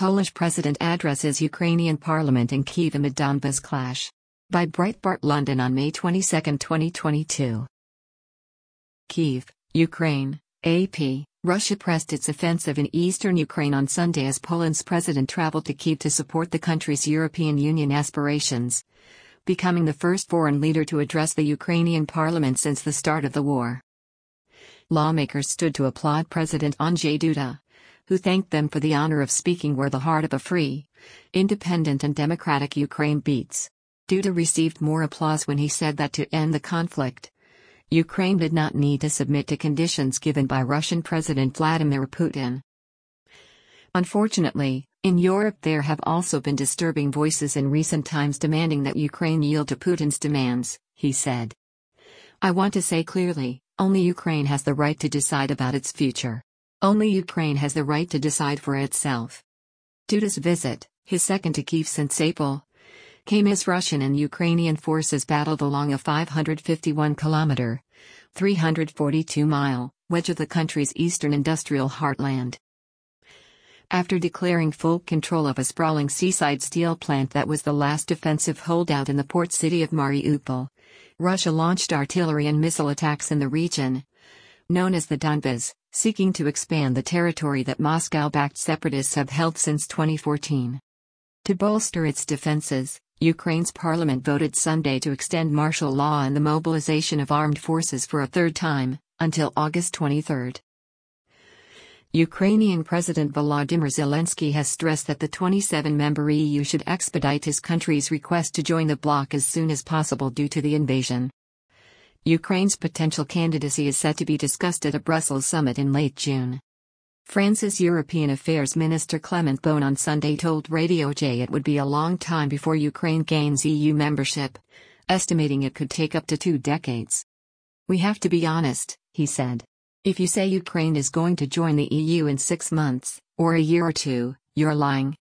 Polish president addresses Ukrainian parliament in Kyiv amid Donbas clash. By Breitbart London on May 22, 2022. Kyiv, Ukraine, AP. Russia pressed its offensive in eastern Ukraine on Sunday as Poland's president traveled to Kyiv to support the country's European Union aspirations, becoming the first foreign leader to address the Ukrainian parliament since the start of the war. Lawmakers stood to applaud President Andrzej Duda, who thanked them for the honor of speaking where the heart of a free, independent and democratic Ukraine beats. Duda received more applause when he said that to end the conflict, Ukraine did not need to submit to conditions given by Russian President Vladimir Putin. Unfortunately, in Europe there have also been disturbing voices in recent times demanding that Ukraine yield to Putin's demands, he said. I want to say clearly, only Ukraine has the right to decide about its future. Only Ukraine has the right to decide for itself. Duda's visit, his second to Kyiv since April, came as Russian and Ukrainian forces battled along a 551-kilometer, 342-mile wedge of the country's eastern industrial heartland. After declaring full control of a sprawling seaside steel plant that was the last defensive holdout in the port city of Mariupol, Russia launched artillery and missile attacks in the region, known as the Donbas, seeking to expand the territory that Moscow-backed separatists have held since 2014. To bolster its defenses, Ukraine's parliament voted Sunday to extend martial law and the mobilization of armed forces for a third time, until August 23. Ukrainian President Volodymyr Zelensky has stressed that the 27-member EU should expedite his country's request to join the bloc as soon as possible due to the invasion. Ukraine's potential candidacy is set to be discussed at a Brussels summit in late June. France's European Affairs Minister Clement Beaune on Sunday told Radio J it would be a long time before Ukraine gains EU membership, estimating it could take up to 2 decades. We have to be honest, he said. If you say Ukraine is going to join the EU in 6 months, or a year or two, you're lying.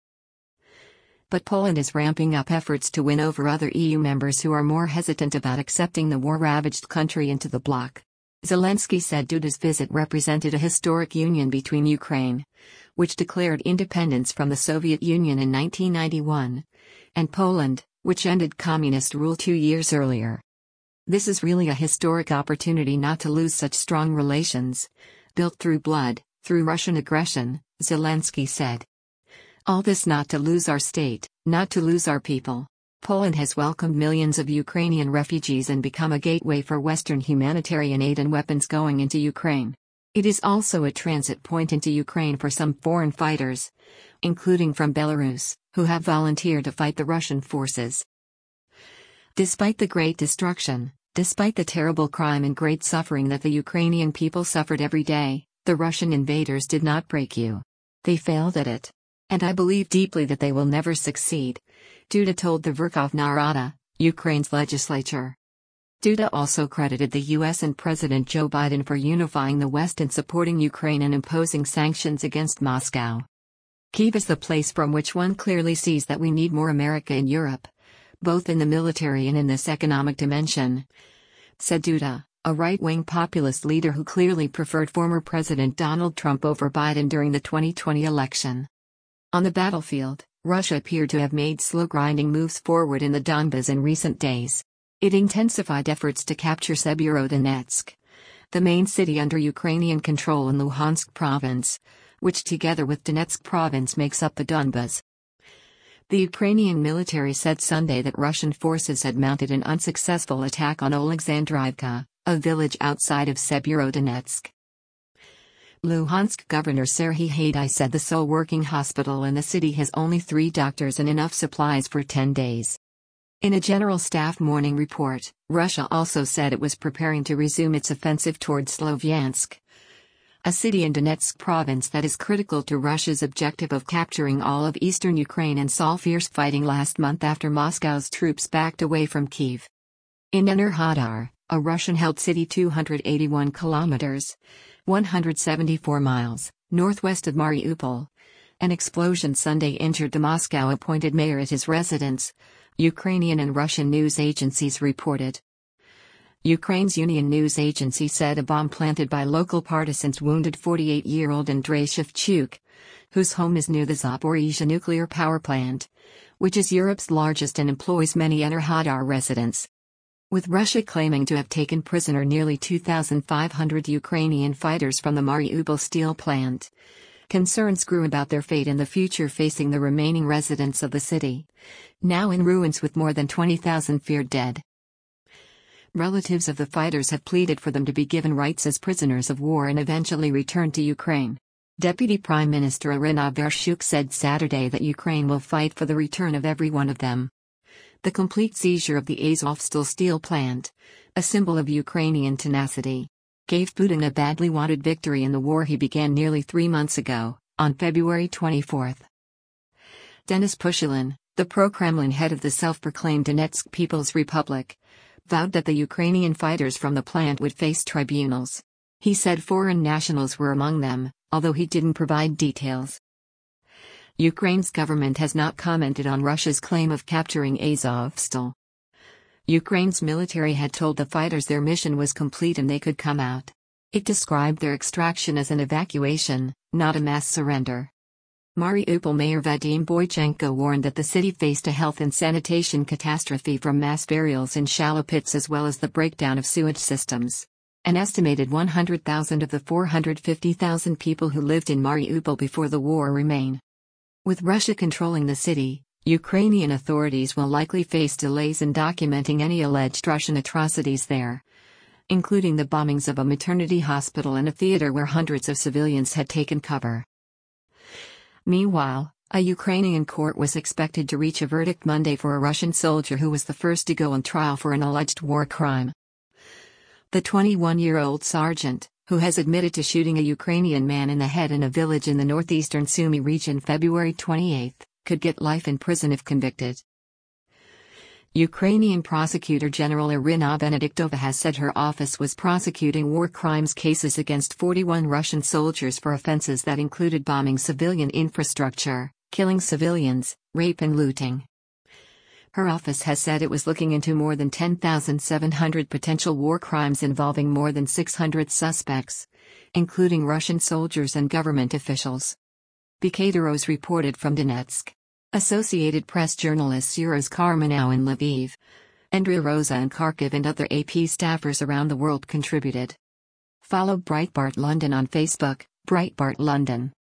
But Poland is ramping up efforts to win over other EU members who are more hesitant about accepting the war-ravaged country into the bloc. Zelensky said Duda's visit represented a historic union between Ukraine, which declared independence from the Soviet Union in 1991, and Poland, which ended communist rule 2 years earlier. This is really a historic opportunity not to lose such strong relations, built through blood, through Russian aggression, Zelensky said. All this not to lose our state, not to lose our people. Poland has welcomed millions of Ukrainian refugees and become a gateway for Western humanitarian aid and weapons going into Ukraine. It is also a transit point into Ukraine for some foreign fighters, including from Belarus, who have volunteered to fight the Russian forces. Despite the great destruction, despite the terrible crime and great suffering that the Ukrainian people suffered every day, the Russian invaders did not break you. They failed at it. And I believe deeply that they will never succeed, Duda told the Verkhovna Rada, Ukraine's legislature. Duda also credited the U.S. and President Joe Biden for unifying the West and supporting Ukraine and imposing sanctions against Moscow. Kyiv is the place from which one clearly sees that we need more America in Europe, both in the military and in this economic dimension, said Duda, a right-wing populist leader who clearly preferred former President Donald Trump over Biden during the 2020 election. On the battlefield, Russia appeared to have made slow-grinding moves forward in the Donbas in recent days. It intensified efforts to capture Severodonetsk, the main city under Ukrainian control in Luhansk province, which together with Donetsk province makes up the Donbas. The Ukrainian military said Sunday that Russian forces had mounted an unsuccessful attack on Oleksandrivka, a village outside of Severodonetsk. Luhansk Governor Serhiy Haidai said the sole working hospital in the city has only 3 doctors and enough supplies for 10 days. In a General Staff morning report, Russia also said it was preparing to resume its offensive towards Slovyansk, a city in Donetsk province that is critical to Russia's objective of capturing all of eastern Ukraine and saw fierce fighting last month after Moscow's troops backed away from Kyiv. In Enerhodar, a Russian-held city 281 kilometers, 174 miles, northwest of Mariupol, an explosion Sunday injured the Moscow-appointed mayor at his residence, Ukrainian and Russian news agencies reported. Ukraine's Union news agency said a bomb planted by local partisans wounded 48-year-old Andrei Shevchuk, whose home is near the Zaporizhzhia nuclear power plant, which is Europe's largest and employs many Enerhodar residents. With Russia claiming to have taken prisoner nearly 2,500 Ukrainian fighters from the Mariupol steel plant, concerns grew about their fate and the future facing the remaining residents of the city, now in ruins with more than 20,000 feared dead. Relatives of the fighters have pleaded for them to be given rights as prisoners of war and eventually returned to Ukraine. Deputy Prime Minister Irina Vereshchuk said Saturday that Ukraine will fight for the return of every one of them. The complete seizure of the Azovstal steel plant, a symbol of Ukrainian tenacity, gave Putin a badly wanted victory in the war he began nearly 3 months ago, on February 24. Denis Pushilin, the pro-Kremlin head of the self-proclaimed Donetsk People's Republic, vowed that the Ukrainian fighters from the plant would face tribunals. He said foreign nationals were among them, although he didn't provide details. Ukraine's government has not commented on Russia's claim of capturing Azovstal. Ukraine's military had told the fighters their mission was complete and they could come out. It described their extraction as an evacuation, not a mass surrender. Mariupol Mayor Vadim Boychenko warned that the city faced a health and sanitation catastrophe from mass burials in shallow pits as well as the breakdown of sewage systems. An estimated 100,000 of the 450,000 people who lived in Mariupol before the war remain. With Russia controlling the city, Ukrainian authorities will likely face delays in documenting any alleged Russian atrocities there, including the bombings of a maternity hospital and a theater where hundreds of civilians had taken cover. Meanwhile, a Ukrainian court was expected to reach a verdict Monday for a Russian soldier who was the first to go on trial for an alleged war crime. The 21-year-old sergeant, who has admitted to shooting a Ukrainian man in the head in a village in the northeastern Sumy region February 28, could get life in prison if convicted. Ukrainian Prosecutor General Irina Venediktova has said her office was prosecuting war crimes cases against 41 Russian soldiers for offenses that included bombing civilian infrastructure, killing civilians, rape and looting. Her office has said it was looking into more than 10,700 potential war crimes involving more than 600 suspects, including Russian soldiers and government officials. Bekateros reported from Donetsk. Associated Press journalists Yuros Karmanow in Lviv, Andrea Rosa in Kharkiv and other AP staffers around the world contributed. Follow Breitbart London on Facebook, Breitbart London.